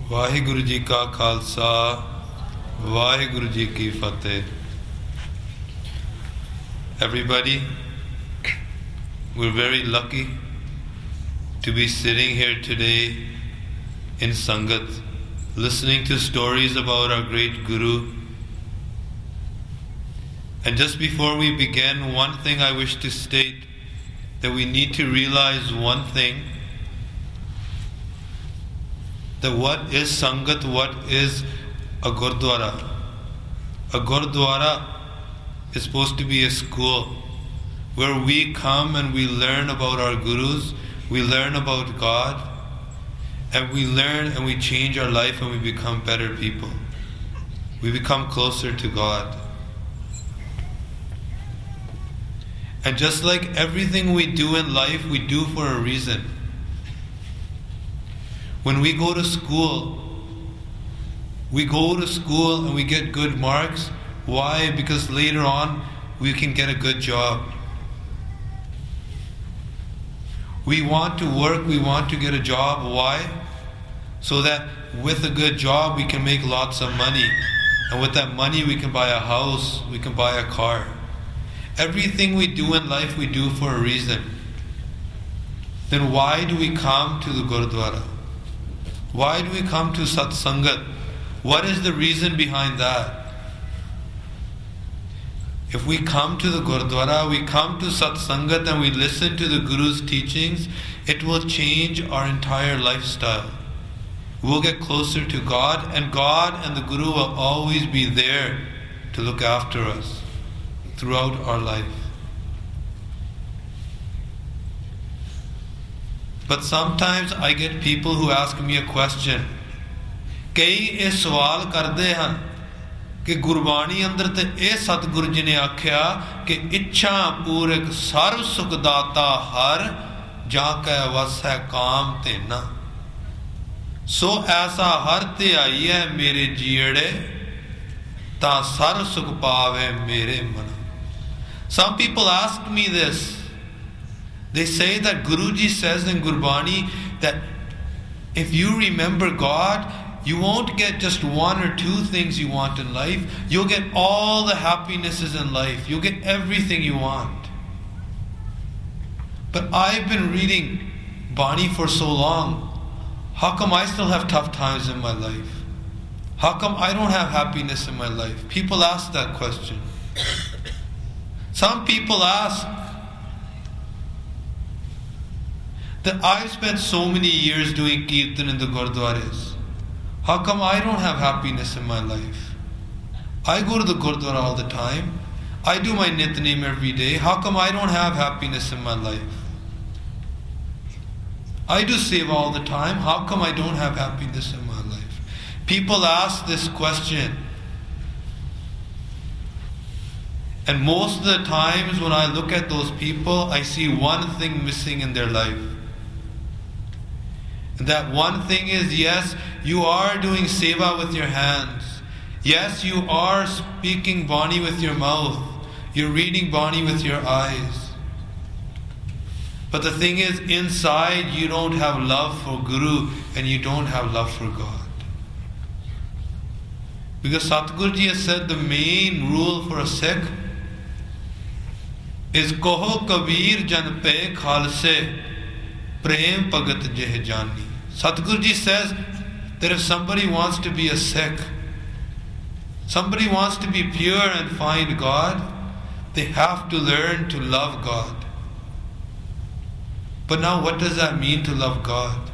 वाहिगुरु जी का खालसा वाहिगुरु जी की फतेह. Everybody, we're very lucky to be sitting here today in Sangat, listening to stories about our great Guru. And just before we begin, one thing I wish to state, that we need to realize one thing, that what is Sangat, what is a Gurdwara. A Gurdwara is supposed to be a school where we come and we learn about our Gurus, we learn about God, and we learn and we change our life and we become better people. We become closer to God. And just like everything we do in life, we do for a reason. When we go to school and we get good marks. Why? Because later on we can get a good job. We want to work, we want to get a job. Why? So that with a good job we can make lots of money. And with that money we can buy a house, we can buy a car. Everything we do in life we do for a reason. Then why do we come to the Gurdwara? Why do we come to Satsangat? What is the reason behind that? If we come to the Gurdwara, we come to Satsangat and we listen to the Guru's teachings, it will change our entire lifestyle. We'll get closer to God, and the Guru will always be there to look after us throughout our life. But sometimes I get people who ask me a question. कई ये सवाल करते हैं कि गुरबाणी अंदर ते ये सतगुरु जी ने आख्या कि इच्छा पूरक सर्व सुखदाता हर जाकै वसै काम तेना. सो ऐसा हर ते आई है मेरे जीड़े ता सर्व सुख पावे मेरे मन. Some people ask me this. They say that Guruji says in Gurbani that if you remember God, you won't get just one or two things you want in life. You'll get all the happinesses in life. You'll get everything you want. But I've been reading Bani for so long. How come I still have tough times in my life? How come I don't have happiness in my life? People ask that question. Some people ask that I've spent so many years doing kirtan in the Gurdwaras. How come I don't have happiness in my life? I go to the Gurdwara all the time. I do my Nitnem every day. How come I don't have happiness in my life? I do Seva all the time. How come I don't have happiness in my life? People ask this question. And most of the times when I look at those people, I see one thing missing in their life. And that one thing is, yes, you are doing seva with your hands. Yes, you are speaking Bani with your mouth. You're reading Bani with your eyes. But the thing is, inside you don't have love for Guru and you don't have love for God. Because Satguru Ji has said the main rule for a Sikh is Koho Kabir Jan Pe Khalse Prem Pagat Jeh Jani. Satguru Ji says that if somebody wants to be a Sikh, somebody wants to be pure and find God, they have to learn to love God. But now what does that mean to love God?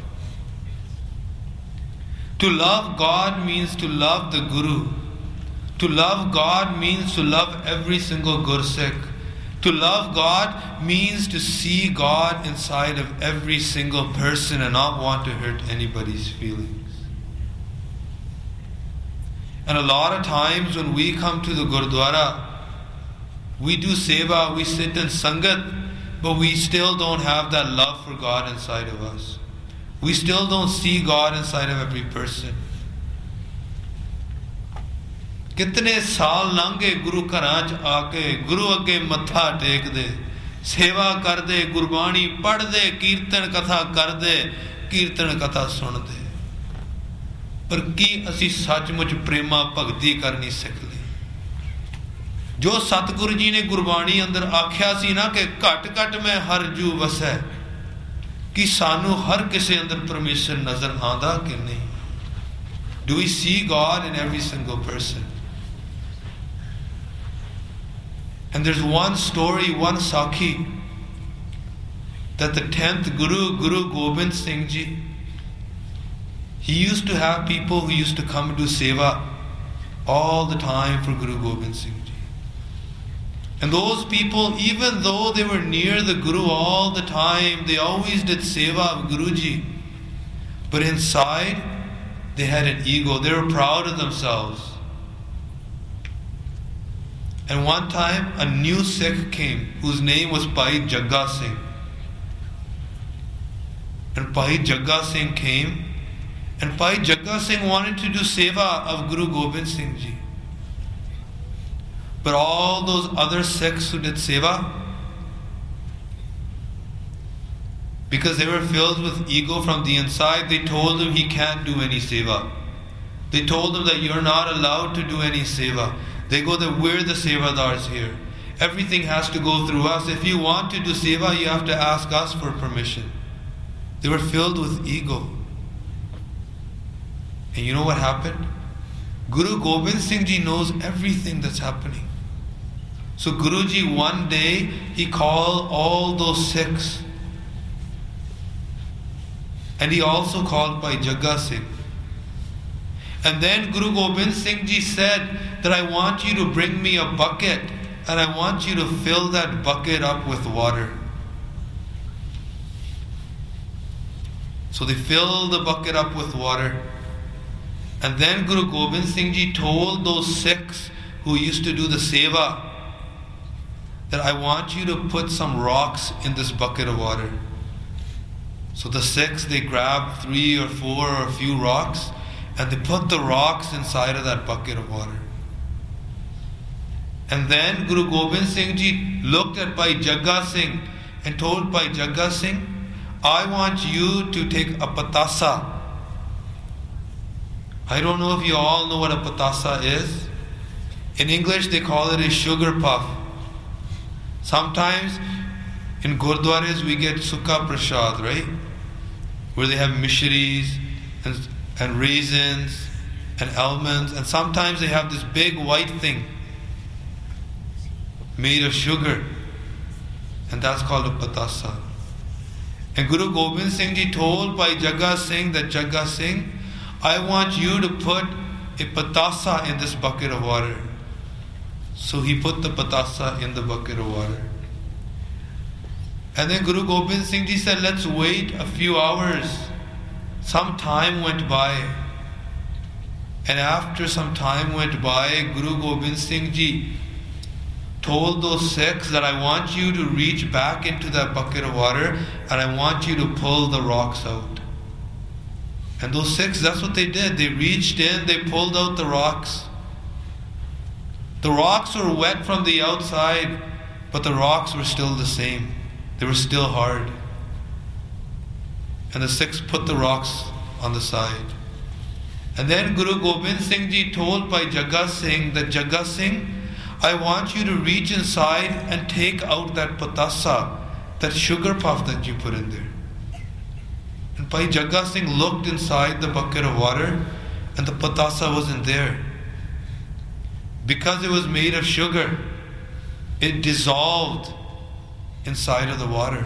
To love God means to love the Guru. To love God means to love every single Gursikh. To love God means to see God inside of every single person and not want to hurt anybody's feelings. And a lot of times when we come to the Gurdwara, we do seva, we sit in Sangat, but we still don't have that love for God inside of us. We still don't see God inside of every person. कितने साल लंघे गुरु घरां च आके गुरु अगे मत्था take दे, सेवा कर दे, गुरबाणी पढ़ दे, कीर्तन कथा कर दे, कीर्तन कथा सुन दे. ਪਰ ਕੀ ਅਸੀਂ ਸੱਚਮੁੱਚ ਪ੍ਰੇਮਾ ਭਗਤੀ ਕਰਨੀ ਸਿੱਖ ਲਈ? ਜੋ ਸਤਿਗੁਰੂ ਜੀ ਨੇ ਗੁਰਬਾਣੀ ਅੰਦਰ ਆਖਿਆ ਸੀ ਨਾ ਕਿ ਘਟ ਘਟ ਮੈਂ ਹਰ ਜੂ ਵਸੈ, ਕਿ ਸਾਨੂੰ ਹਰ ਕਿਸੇ ਅੰਦਰ ਪਰਮੇਸ਼ਰ ਨਜ਼ਰ ਆਉਂਦਾ ਕਿ ਨਹੀਂ? Do we see God in every single person? And there's one story, one sakhi, that the 10th Guru, Guru Gobind Singh Ji, he used to have people who used to come and do seva all the time for Guru Gobind Singh Ji. And those people, even though they were near the Guru all the time, they always did seva of Guruji. But inside, they had an ego. They were proud of themselves. And one time, a new Sikh came, whose name was Bhai Jagga Singh. And Bhai Jagga Singh came, and Bhai Jagga Singh wanted to do seva of Guru Gobind Singh Ji. But all those other Sikhs who did seva, because they were filled with ego from the inside, they told him he can't do any seva. They told him that you're not allowed to do any seva. They go that we're the sevadars here. Everything has to go through us. If you want to do seva, you have to ask us for permission. They were filled with ego. And you know what happened? Guru Gobind Singh Ji knows everything that's happening. So Guruji one day, he called all those Sikhs. And he also called Bhai Jagga Singh. And then Guru Gobind Singh Ji said that I want you to bring me a bucket and I want you to fill that bucket up with water. So they filled the bucket up with water. And then Guru Gobind Singh Ji told those Sikhs who used to do the seva that I want you to put some rocks in this bucket of water. So the Sikhs, they grabbed 3 or 4 or a few rocks, and they put the rocks inside of that bucket of water. And then Guru Gobind Singh Ji looked at Bhai Jagga Singh and told Bhai Jagga Singh, I want you to take a patasa. I don't know if you all know what a patasa is. In English they call it a sugar puff. Sometimes in Gurdwaras we get Sukha Prasad, right? Where they have mishris and raisins and almonds, and sometimes they have this big white thing made of sugar, and that's called a patasa. And Guru Gobind Singh Ji told Bhai Jagga Singh that Jagga Singh, I want you to put a patasa in this bucket of water. So he put the patasa in the bucket of water. And then Guru Gobind Singh Ji said, let's wait a few hours. Some time went by. And after some time went by, Guru Gobind Singh Ji told those Sikhs that I want you to reach back into that bucket of water and I want you to pull the rocks out. And those Sikhs, that's what they did. They reached in, they pulled out the rocks. The rocks were wet from the outside, but the rocks were still the same. They were still hard. And the Sikhs put the rocks on the side. And then Guru Gobind Singh Ji told Bhai Jagga Singh that Jagga Singh, I want you to reach inside and take out that patasa, that sugar puff that you put in there. And Bhai Jagga Singh looked inside the bucket of water and the patasa wasn't there. Because it was made of sugar, it dissolved inside of the water.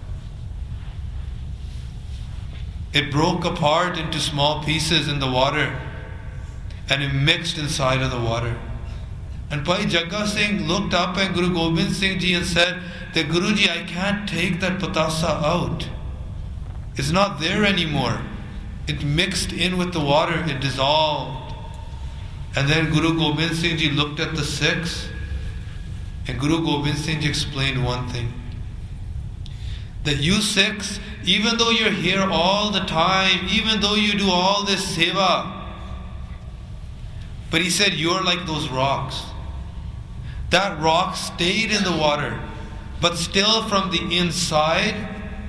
It broke apart into small pieces in the water and it mixed inside of the water. And Bhai Jagga Singh looked up at Guru Gobind Singh Ji and said that Guruji, I can't take that patasa out. It's not there anymore. It mixed in with the water, it dissolved. And then Guru Gobind Singh Ji looked at the Sikhs and Guru Gobind Singh Ji explained one thing. That you Sikhs, even though you're here all the time, even though you do all this seva, but he said you're like those rocks. That rock stayed in the water, but still from the inside,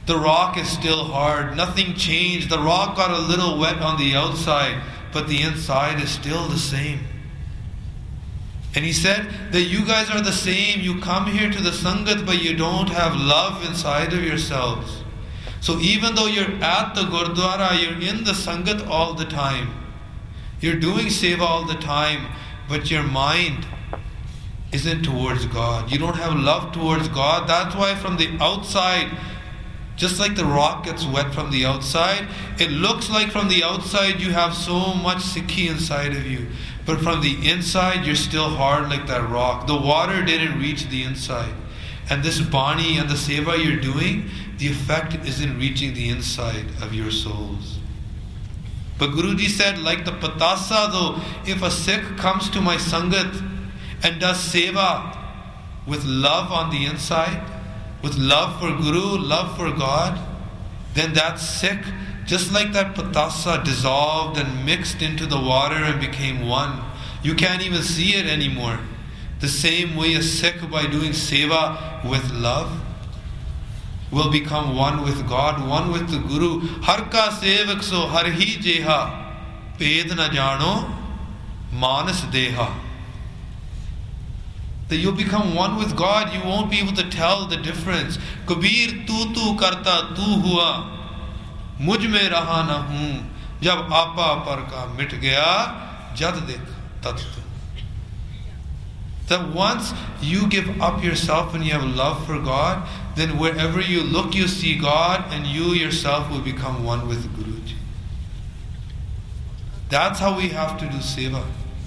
The rock is still hard. Nothing changed. The rock got a little wet on the outside, but the inside is still the same. And he said that you guys are the same. You come here to the Sangat, but you don't have love inside of yourselves. So even though you're at the Gurdwara, you're in the Sangat all the time. You're doing seva all the time, but your mind isn't towards God. You don't have love towards God. That's why from the outside, just like the rock gets wet from the outside, it looks like from the outside you have so much Sikhi inside of you. But from the inside, you're still hard like that rock. The water didn't reach the inside. And this Bani and the seva you're doing, the effect isn't reaching the inside of your souls. But Guruji said, like the Patasa though, if a Sikh comes to my Sangat and does seva with love on the inside, with love for Guru, love for God, then that Sikh, just like that Patasa, dissolved and mixed into the water and became one. You can't even see it anymore. The same way a Sikh, by doing seva with love, will become one with God, one with the Guru. Har ka sevak so har hi jeha, ped na jano, manas deha. That you'll become one with God, you won't be able to tell the difference. Kabir tu karta tu hua, मुझ में रहा न हूं, जब आपा पर का मिट गया, जद देखा तत तुम. That once you give up yourself and you have love for God, then wherever you look you see God, and you yourself will become one with Guruji. That's how we have to do seva.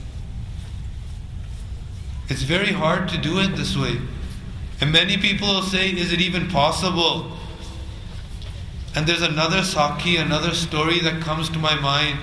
It's very hard to do it this way. And many people will say, is it even possible? And there's another Sakhi, another story that comes to my mind.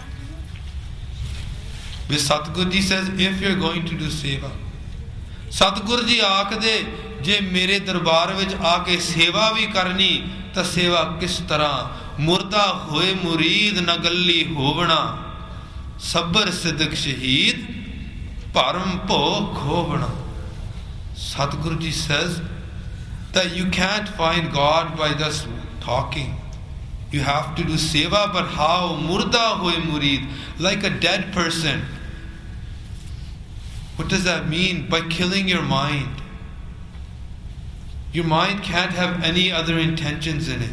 Where Satguru Ji says, if you're going to do seva, Satguru Ji aakde, je mere darbar vich aake seva bhi karni, ta seva kis tarah, murda hoye murid nagalli hovana, sabr siddiq shaheed, param po khobana. Satguru Ji says that you can't find God by just talking. You have to do seva, but how? Murda hoy murid, like a dead person. What does that mean? By killing your mind. Your mind can't have any other intentions in it.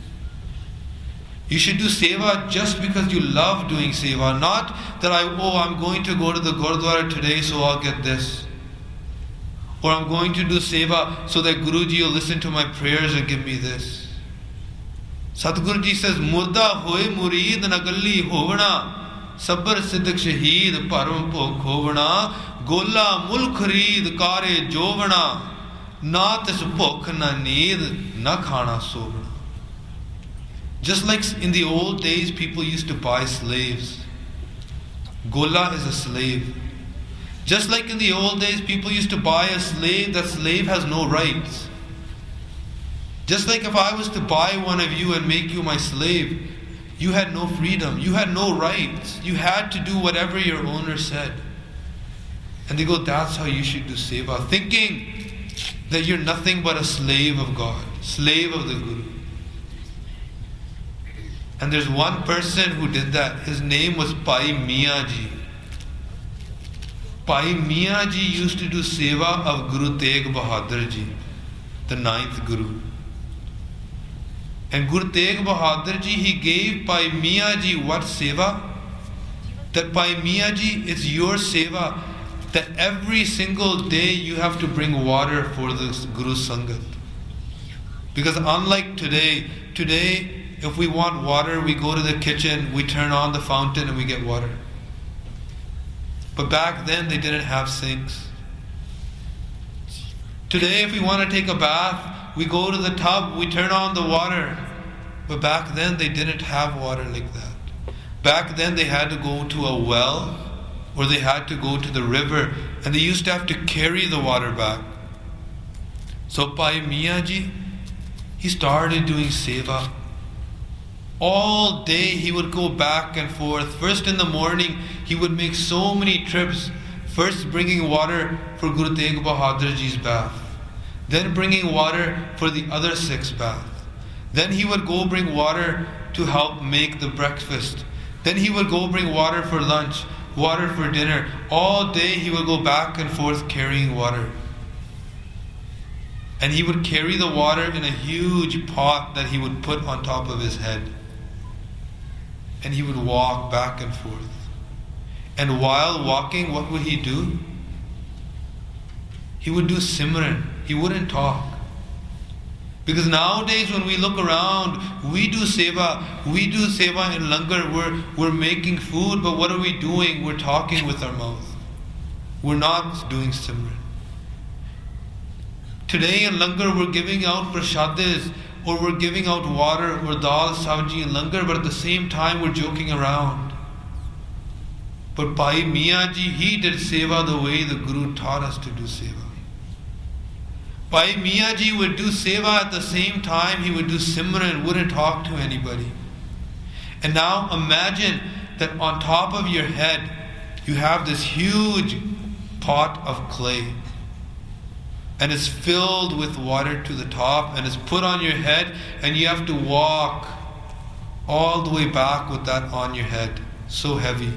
You should do seva just because you love doing seva, not that I'm going to go to the Gurdwara today so I'll get this. Or I'm going to do seva so that Guruji will listen to my prayers and give me this. Satguru Ji says, Murda hoye murid nagalli hovana, sabr siddiq shaheed param po khovana, gola mul khareed kare jovana, na tis bhukh na need na khana sovana. Just like in the old days people used to buy slaves. Gola is a slave. Just like in the old days people used to buy a slave, that slave has no rights. Just like if I was to buy one of you and make you my slave, you had no freedom, you had no rights, you had to do whatever your owner said. And they go, that's how you should do seva, thinking that you're nothing but a slave of God, slave of the Guru. And there's one person who did that. His name was Pai Mia Ji. Pai Mia Ji used to do seva of Guru Tegh Bahadur Ji, the 9th Guru. And Guru Tegh Bahadur Ji, he gave Pai Mia Ji what seva? That Pai Mia Ji, it's your seva, that every single day you have to bring water for the Guru Sangat. Because unlike today if we want water, we go to the kitchen, we turn on the fountain and we get water. But back then they didn't have sinks. Today if we want to take a bath, we go to the tub, we turn on the water. But back then they didn't have water like that. Back then they had to go to a well, or they had to go to the river, and they used to have to carry the water back. So Pai Mia Ji, he started doing seva. All day he would go back and forth. First in the morning he would make so many trips. First bringing water for Guru Tegh Bahadur Ji's bath. Then bringing water for the other 6 baths. Then he would go bring water to help make the breakfast. Then he would go bring water for lunch, water for dinner. All day he would go back and forth carrying water. And he would carry the water in a huge pot that he would put on top of his head. And he would walk back and forth. And while walking, what would he do? He would do Simran. He wouldn't talk. Because nowadays when we look around, we do seva in langar, we're making food, but what are we doing? We're talking with our mouth. We're not doing Simran. Today in langar we're giving out prashadis, or we're giving out water or dal, sabji in langar, but at the same time we're joking around. But Bhai Mian Ji, he did seva the way the Guru taught us to do seva. Bhai Mian Ji would do seva at the same time he would do Simran, wouldn't talk to anybody. And now imagine that on top of your head you have this huge pot of clay. And it's filled with water to the top and it's put on your head, and you have to walk all the way back with that on your head. So heavy.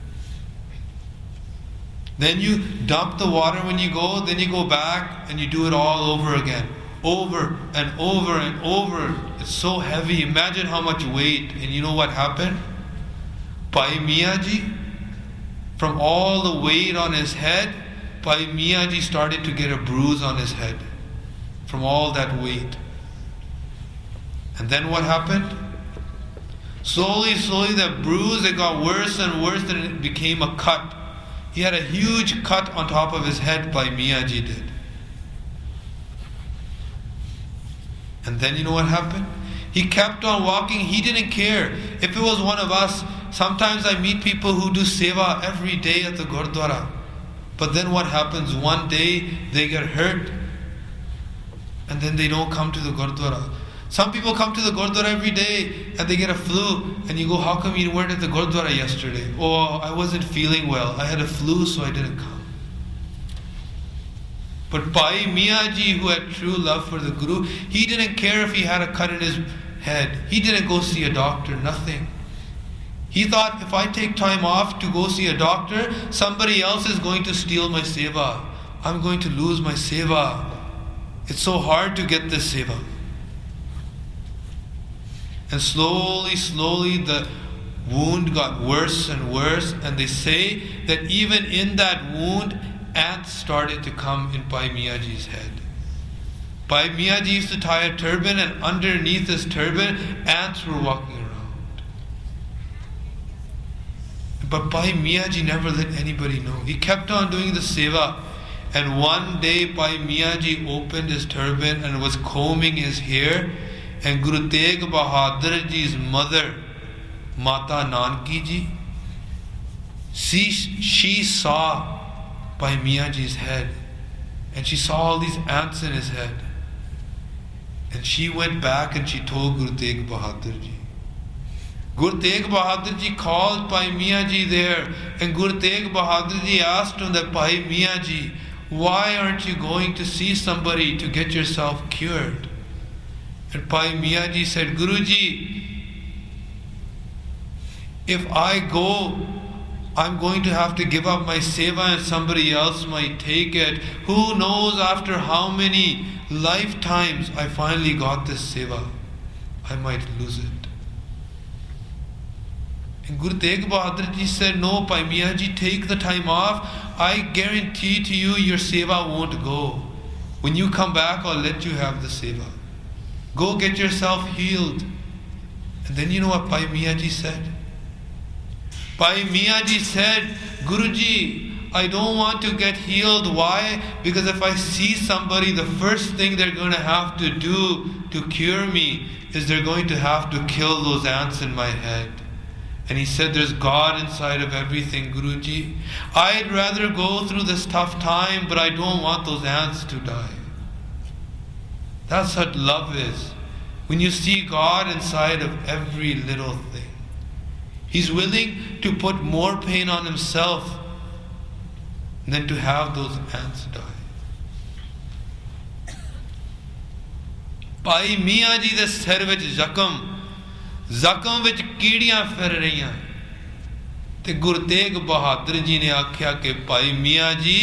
Then you dump the water when you go, then you go back and you do it all over again. Over and over and over. It's so heavy. Imagine how much weight. And you know what happened? Bhai Mian Ji, from all the weight on his head, Bhai Mian Ji started to get a bruise on his head from all that weight. And then what happened? Slowly, that bruise, it got worse and worse, and it became a cut. He had a huge cut on top of his head, Bhai Mian Ji did. And then you know what happened? He kept on walking. He didn't care. If it was one of us, sometimes I meet people who do seva every day at the Gurdwara. But then what happens? One day they get hurt and then they don't come to the Gurdwara. Some people come to the Gurdwara every day and they get a flu, and you go, how come you weren't at the Gurdwara yesterday? Oh, I wasn't feeling well. I had a flu, so I didn't come. But Bhai Mian Ji, who had true love for the Guru, he didn't care if he had a cut in his head. He didn't go see a doctor, nothing. He thought, if I take time off to go see a doctor, somebody else is going to steal my seva. I'm going to lose my seva. It's so hard to get this seva. And slowly, the wound got worse and worse. And they say that even in that wound, ants started to come in Bhai Mian Ji's head. Bhai Mian Ji used to tie a turban, and underneath his turban, ants were walking around. But Bhai Mian Ji never let anybody know. He kept on doing the seva. And one day Bhai Mian Ji opened his turban and was combing his hair. And Guru Tegh Bahadur Ji's mother, Mata Nanki Ji, she saw Bhai Mian Ji's head. And she saw all these ants in his head. And she went back and she told Guru Tegh Bahadur Ji. Guru Tegh Bahadur Ji called Bhai Mian Ji there, and Guru Tegh Bahadur Ji asked him that, Bhai Mian Ji, why aren't you going to see somebody to get yourself cured? And Bhai Mian Ji said, Guruji, if I go, I'm going to have to give up my seva and somebody else might take it. Who knows after how many lifetimes I finally got this seva, I might lose it. And Guru Tegh Bahadur Ji said, no, Bhai Mian Ji, take the time off. I guarantee to you your seva won't go. When you come back, I'll let you have the seva. Go get yourself healed. And then you know what Bhai Mian Ji said? Bhai Mian Ji said, Guruji, I don't want to get healed. Why? Because if I see somebody, the first thing they're going to have to do to cure me is they're going to have to kill those ants in my head. And he said, there's God inside of everything, Guruji. I'd rather go through this tough time, but I don't want those ants to die. That's what love is. When you see God inside of every little thing. He's willing to put more pain on himself than to have those ants die. ਭਾਈ ਮੀਆਂ ਜੀ ਦੇ ਸਿਰ ਵਿੱਚ ਜ਼ਖਮ ਵਿੱਚ ਕੀੜੀਆਂ ਫਿਰ ਰਹੀਆਂ ਤੇ ਗੁਰੂ ਤੇਗ ਬਹਾਦਰ ਜੀ ਨੇ ਆਖਿਆ ਕਿ ਭਾਈ ਮੀਆਂ ਜੀ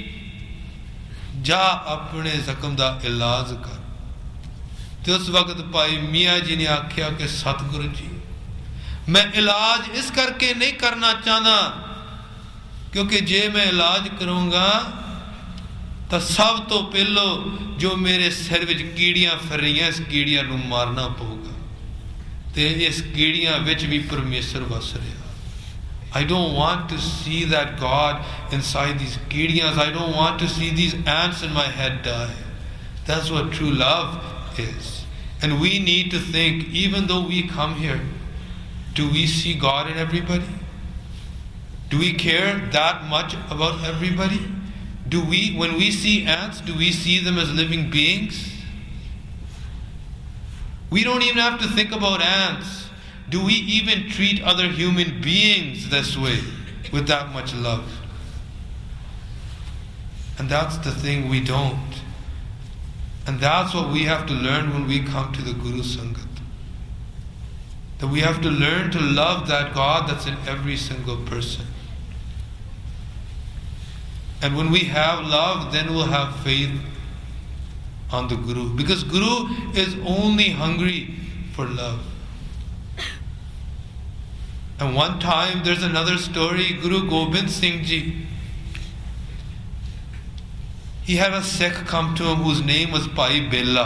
ਜਾ ਆਪਣੇ ਜ਼ਖਮ ਦਾ ਇਲਾਜ ਕਰ। ਤੇ ਉਸ ਵਕਤ ਭਾਈ ਮੀਆਂ ਜੀ ਨੇ ਆਖਿਆ ਕਿ ਸਤਿਗੁਰੂ ਜੀ ਮੈਂ ਇਲਾਜ ਇਸ ਕਰਕੇ ਨਹੀਂ ਕਰਨਾ ਚਾਹੁੰਦਾ ਕਿਉਂਕਿ ਜੇ ਮੈਂ ਇਲਾਜ ਕਰੂੰਗਾ ਤਾਂ ਸਭ ਤੋਂ ਪਹਿਲੋਂ ਜੋ ਮੇਰੇ ਸਿਰ ਵਿੱਚ ਕੀੜੀਆਂ ਫਿਰ ਰਹੀਆਂ ਇਸ ਕੀੜੀਆਂ ਨੂੰ ਮਾਰਨਾ ਪਊਗਾ ਤੇ ਇਸ ਕੀੜੀਆਂ ਵਿੱਚ ਵੀ ਪਰਮੇਸ਼ਰ ਵਸ ਰਿਹਾ। I don't want to see that God inside these ਕੀੜੀਆਂ. I don't want to see these ants in my head die. That's what true love is. And we need to think, even though we come here, do we see God in everybody? Do we care that much about everybody? Do we, when we see ants, do we see them as living beings? We don't even have to think about ants. Do we even treat other human beings this way, with that much love? And that's the thing, we don't. And that's what we have to learn when we come to the Guru Sangat. That we have to learn to love that God that's in every single person. And when we have love, then we'll have faith on the Guru. Because Guru is only hungry for love. And one time, there's another story, Guru Gobind Singh Ji, he had a Sikh come to him whose name was Bhai Bela.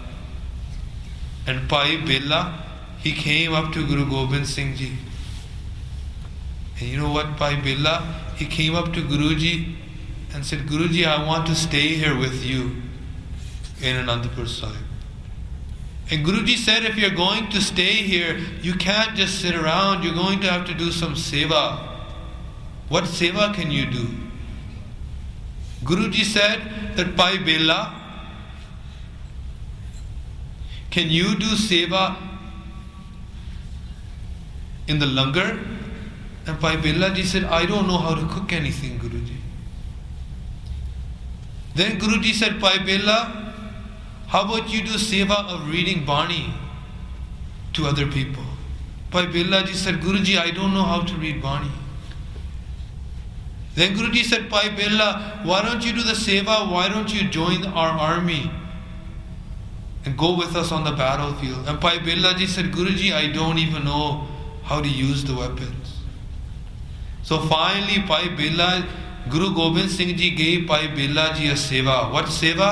And Bhai Bela, he came up to Guru Gobind Singh Ji. And you know what, Bhai Bela, he came up to Guruji and said, Guruji, I want to stay here with you in Anandapur Sahib. And Guruji said, if you're going to stay here, you can't just sit around, you're going to have to do some seva. What seva can you do? Guruji said that Bhai Bela, can you do seva in the langar? And Bhai Bela ji said, I don't know how to cook anything, Guruji. Then Guruji said, Bhai Bela, how about you do seva of reading Bani to other people? Bhai Bela ji said, Guruji, I don't know how to read Bani. Then Guruji said, Bhai Bela, why don't you do the seva? Why don't you join our army and go with us on the battlefield? And Bhai Bela ji said, Guruji, I don't even know how to use the weapons. So finally, Bhai Bela, Guru Gobind Singh Ji gave Bhai Bela ji a seva. What seva?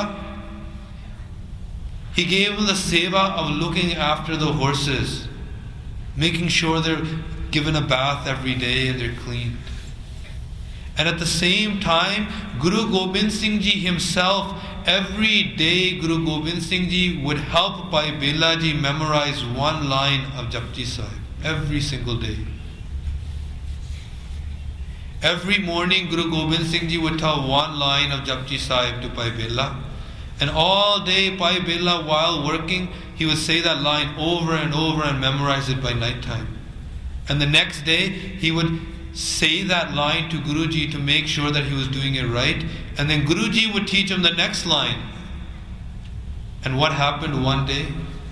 He gave him the seva of looking after the horses, making sure they're given a bath every day and they're cleaned. And at the same time, Guru Gobind Singh Ji himself, every day Guru Gobind Singh Ji would help Bhai Bela ji memorize one line of Japji Sahib, every single day. Every morning Guru Gobind Singh Ji would tell one line of Japji Sahib to Bhai Bela. And all day Bhai Bela, while working, he would say that line over and over and memorize it by night time. And the next day, he would say that line to Guruji to make sure that he was doing it right. And then Guruji would teach him the next line. And what happened one day?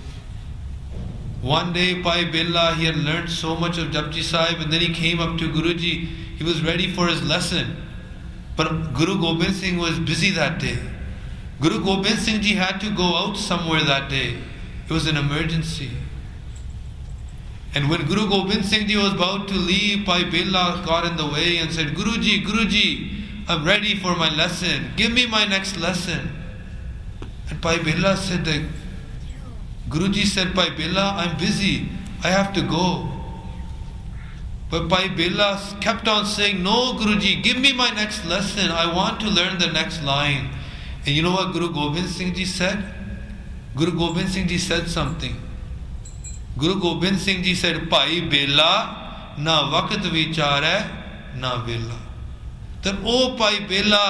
One day, Bhai Bela, he had learned so much of Japji Sahib, and then he came up to Guruji. He was ready for his lesson. But Guru Gobind Singh was busy that day. Guru Gobind Singh Ji had to go out somewhere that day. It was an emergency. And when Guru Gobind Singh Ji was about to leave, Bhai Bela got in the way and said, Guruji, Guruji, I'm ready for my lesson. Give me my next lesson. And Bhai Bela said that, Guruji said, Bhai Bela, I'm busy. I have to go. But Bhai Bela kept on saying, no, Guruji, give me my next lesson. I want to learn the next line. And you know what Guru Gobind Singh Ji said? Guru Gobind Singh Ji said something. Guru Gobind Singh Ji said, Bhai Bela, na waqt vichar hai, na vela. That, oh Bhai Bela,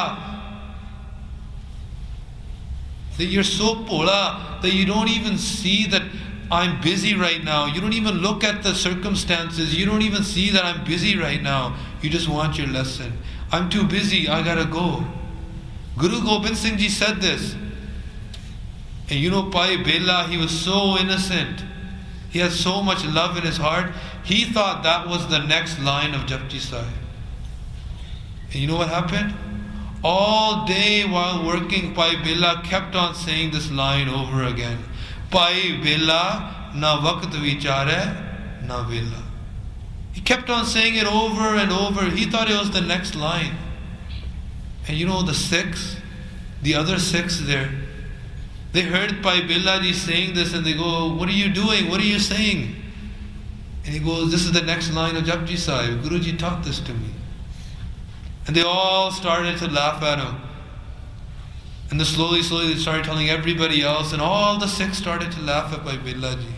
that you're so bhola that you don't even see that I'm busy right now. You don't even look at the circumstances. You don't even see that I'm busy right now. You just want your lesson. I'm too busy. I gotta go. Guru Gobind Singh Ji said this. And you know, Pai Bela, he was so innocent. He had so much love in his heart. He thought that was the next line of Japji Sahib. And you know what happened? All day while working, Pai Bela kept on saying this line over again. Pai Bela na waqt vichare na vela. He kept on saying it over and over. He thought it was the next line. And you know, the Sikhs, the other Sikhs there, they heard Pai Bela ji saying this and they go, what are you doing? What are you saying? And he goes, this is the next line of Japji Sahib. Guruji taught this to me. And they all started to laugh at him. And then slowly they started telling everybody else, and all the Sikhs started to laugh at Pai Bela ji.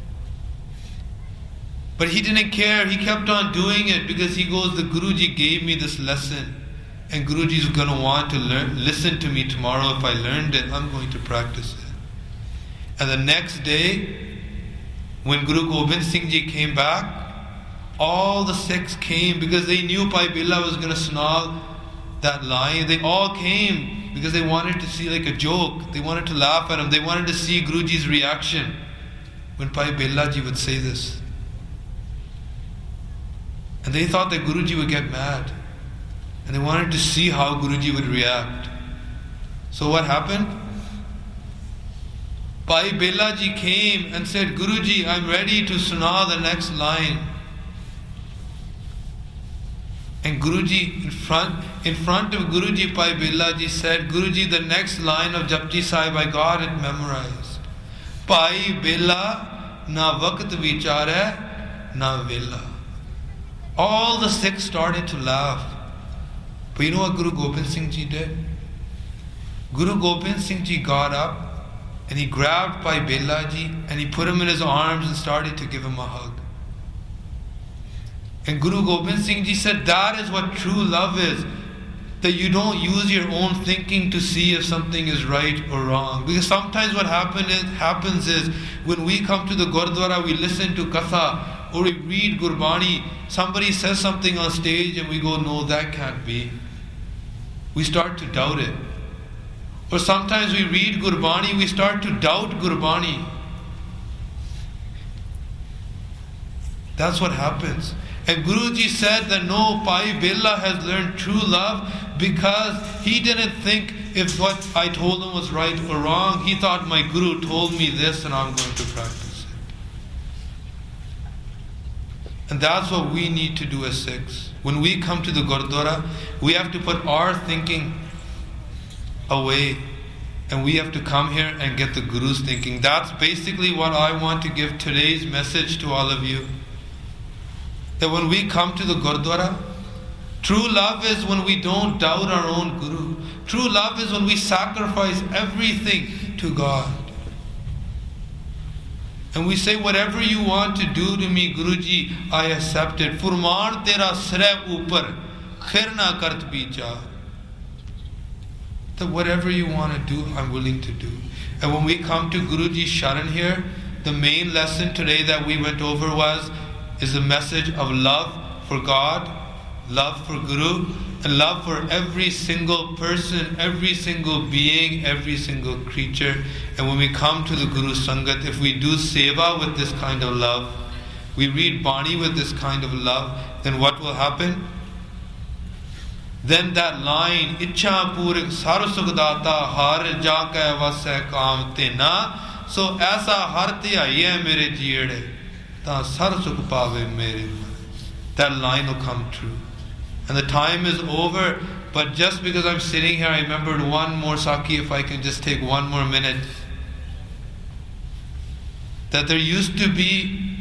But he didn't care. He kept on doing it because he goes, the Guruji gave me this lesson. And Guruji is going to want to listen to me tomorrow. If I learned it, I'm going to practice it. And the next day, when Guru Gobind Singh Ji came back, all the Sikhs came because they knew Pai Bela was going to snarl that line. They all came because they wanted to see like a joke. They wanted to laugh at him. They wanted to see Guruji's reaction when Pai Bela Ji would say this. And they thought that Guruji would get mad. And they wanted to see how Guruji would react. So what happened? Pai Bela Ji came and said, Guruji, I'm ready to snarl the next line. And Guruji, in front of Guruji, Pai Bela Ji said, Guruji, the next line of Japji Sahib, I got it memorized. Pai Bela na waqt vichare na vela. All the Sikhs started to laugh. But you know what Guru Gobind Singh Ji did? Guru Gobind Singh Ji got up and he grabbed Pai Bela Ji and he put him in his arms and started to give him a hug. And Guru Gobind Singh Ji said, that is what true love is. That you don't use your own thinking to see if something is right or wrong. Because sometimes what happens is when we come to the Gurdwara, we listen to Katha or we read Gurbani, somebody says something on stage and we go, no, that can't be. We start to doubt it. Or sometimes we read Gurbani, we start to doubt Gurbani. That's what happens. And Guruji said that no, Pai Bela has learned true love because he didn't think if what I told him was right or wrong. He thought my Guru told me this and I'm going to practice it. And that's what we need to do as Sikhs. When we come to the Gurdwara, we have to put our thinking away and we have to come here and get the Guru's thinking. That's basically what I want to give today's message to all of you. That when we come to the Gurdwara, true love is when we don't doubt our own Guru. True love is when we sacrifice everything to God. And we say, whatever you want to do to me, Guruji, I accept it. Furman tera sre upar, khir na kart bichar. That whatever you want to do, I'm willing to do. And when we come to Guruji's Sharan here, the main lesson today that we went over is the message of love for God, love for Guru, and love for every single person, every single being, every single creature. And when we come to the Guru Sangat, if we do seva with this kind of love, we read Bani with this kind of love, then what will happen? Then that line, Ichha Purik Sarusukdata Har Jaka Vasai Kam Tena, so Aisa Har Tiya Mere Jire. That line will come true. And the time is over, but just because I'm sitting here, I remembered one more Saki, if I can just take one more minute. That there used to be,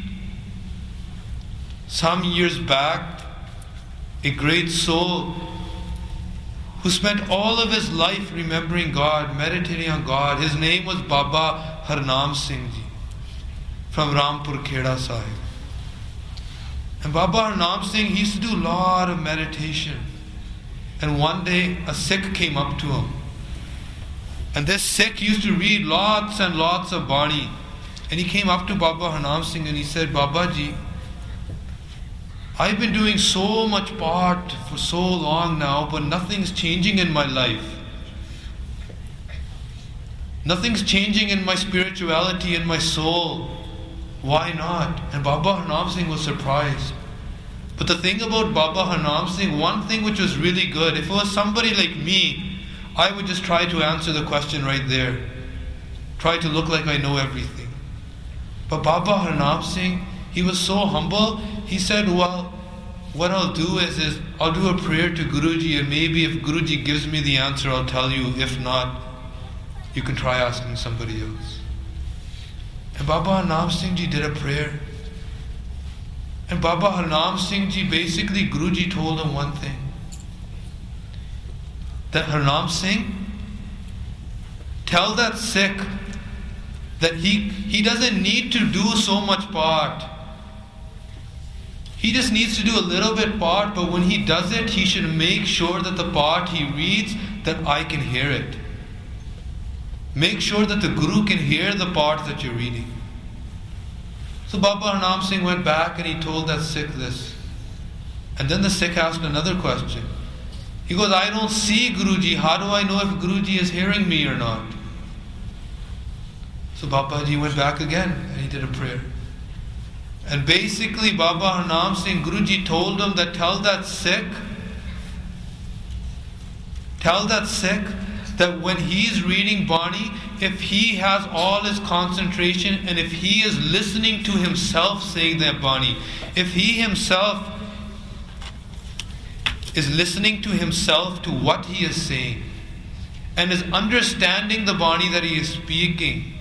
some years back, a great soul who spent all of his life remembering God, meditating on God. His name was Baba Harnam Singh Ji from Rampur Kheda Sahib. And Baba Harnam Singh, he used to do a lot of meditation. And one day a Sikh came up to him. And this Sikh used to read lots and lots of Bani. And he came up to Baba Harnam Singh and he said, Baba Ji, I've been doing so much part for so long now, but nothing's changing in my life. Nothing's changing in my spirituality, in my soul. Why not? And Baba Harnam Singh was surprised. But the thing about Baba Harnam Singh, one thing which was really good, if it was somebody like me, I would just try to answer the question right there. Try to look like I know everything. But Baba Harnam Singh, he was so humble, he said, well, what I'll do is I'll do a prayer to Guruji, and maybe if Guruji gives me the answer, I'll tell you. If not, you can try asking somebody else. And Baba Harnam Singh Ji did a prayer. And Baba Harnam Singh Ji, basically Guruji told him one thing. That Harnam Singh, tell that Sikh that he doesn't need to do so much part. He just needs to do a little bit part, but when he does it, he should make sure that the part he reads, that I can hear it. Make sure that the Guru can hear the part that you're reading. So Baba Harnam Singh went back and he told that Sikh this. And then the Sikh asked another question. He goes, I don't see Guruji. How do I know if Guruji is hearing me or not? So Babaji went back again and he did a prayer. And basically Baba Harnam Singh, Guruji told him that tell that Sikh that when he's reading Bani, if he has all his concentration and if he is listening to himself saying that Bani, if he himself is listening to himself, to what he is saying, and is understanding the Bani that he is speaking,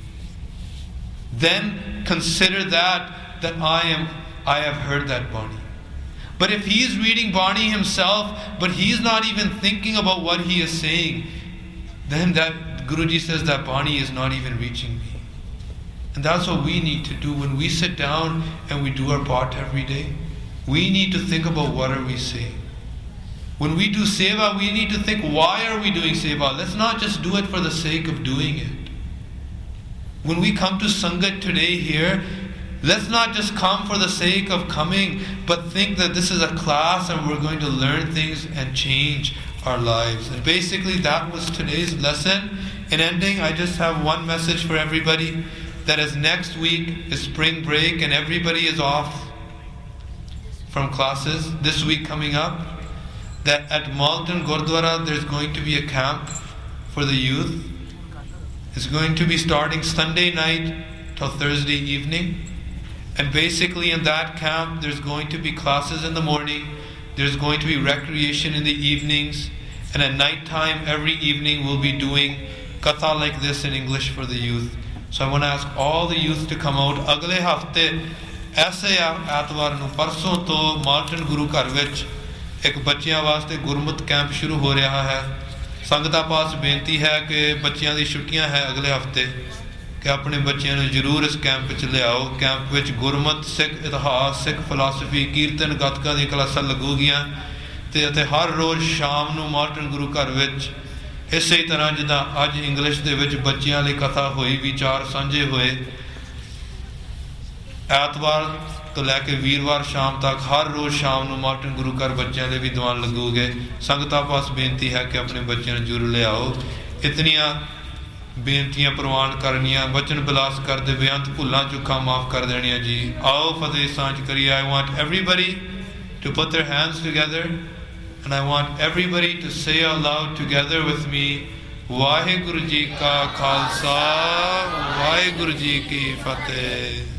then consider that I have heard that Bani. But if he is reading Bani himself, but he's not even thinking about what he is saying, then that Guruji says that Bani is not even reaching me. And that's what we need to do when we sit down and we do our part every day. We need to think about what are we saying. When we do seva, we need to think, why are we doing seva? Let's not just do it for the sake of doing it. When we come to Sangat today here, let's not just come for the sake of coming, but think that this is a class and we're going to learn things and change our lives. And basically that was today's lesson. In ending, I just have one message for everybody, that as next week is spring break and everybody is off from classes this week coming up, that at Malton Gurdwara there's going to be a camp for the youth. It's going to be starting Sunday night till Thursday evening. And basically in that camp there's going to be classes in the morning, there's going to be recreation in the evenings, and at night time every evening we'll be doing katha like this in English for the youth. So I want to ask all the youth to come out. Agle hafte aise ਐਤਵਾਰ ਨੂੰ ਪਰਸੋਂ ਤੋਂ Malton ਗੁਰੂ ਘਰ ਵਿੱਚ ਇੱਕ ਬੱਚਿਆਂ ਵਾਸਤੇ ਗੁਰਮਤ camp ਸ਼ੁਰੂ ਹੋ ਰਿਹਾ ਹੈ। ਸੰਗਤਾਂ ਪਾਸ ਬੇਨਤੀ ਹੈ ਕਿ ਬੱਚਿਆਂ ਦੀ ਛੁੱਟੀਆਂ ਹੈ ਅਗਲੇ ਹਫਤੇ, ਕਿ ਆਪਣੇ ਬੱਚਿਆਂ ਨੂੰ ਜ਼ਰੂਰ ਇਸ ਕੈਂਪ ਵਿੱਚ ਲਿਆਓ। ਕੈਂਪ ਵਿੱਚ ਗੁਰਮਤ, ਸਿੱਖ ਇਤਿਹਾਸ, ਸਿੱਖ ਫਿਲਾਸਫੀ, ਕੀਰਤਨ, ਗੱਤਕਾਂ ਦੀਆਂ ਕਲਾਸਾਂ ਲੱਗੂਗੀਆਂ ਅਤੇ ਹਰ ਰੋਜ਼ ਸ਼ਾਮ ਨੂੰ ਮਾਲਟਨ ਗੁਰੂ ਘਰ ਵਿੱਚ ਇਸੇ ਤਰ੍ਹਾਂ ਜਿੱਦਾਂ ਅੱਜ ਇੰਗਲਿਸ਼ ਦੇ ਵਿੱਚ ਬੱਚਿਆਂ ਲਈ ਕਥਾ ਹੋਈ, ਵਿਚਾਰ ਸਾਂਝੇ ਹੋਏ, ਐਤਵਾਰ ਤੋਂ ਲੈ ਕੇ ਵੀਰਵਾਰ ਸ਼ਾਮ ਤੱਕ ਹਰ ਰੋਜ਼ ਸ਼ਾਮ ਨੂੰ ਮਾਲਟਨ ਗੁਰੂ ਘਰ ਬੱਚਿਆਂ ਦੇ ਵੀ ਦੀਵਾਨ ਲੱਗੂਗੇ। ਸੰਗਤਾਂ ਪਾਸ ਬੇਨਤੀ ਹੈ ਕਿ ਆਪਣੇ ਬੱਚਿਆਂ ਨੂੰ ਜ਼ਰੂਰ ਲਿਆਓ। ਇਤਨੀਆਂ ਬੇਨਤੀਆਂ ਪ੍ਰਵਾਨ ਕਰਨੀਆਂ, ਬਚਨ ਬਿਲਾਸ ਕਰਦੇ ਬੇਅੰਤ ਭੁੱਲਾਂ ਚੁੱਕਾਂ ਮਾਫ ਕਰ ਦੇਣੀਆਂ ਜੀ। ਆਓ ਫਤਿਹ ਸਾਂਝ ਕਰੀਏ। I want everybody to put their hands together and I want everybody to say out loud together with me, Waheguru ji ਕਾ ਖਾਲਸਾ, ਵਾਹਿਗੁਰੂ ਜੀ ਕੀ ਫਤਿਹ।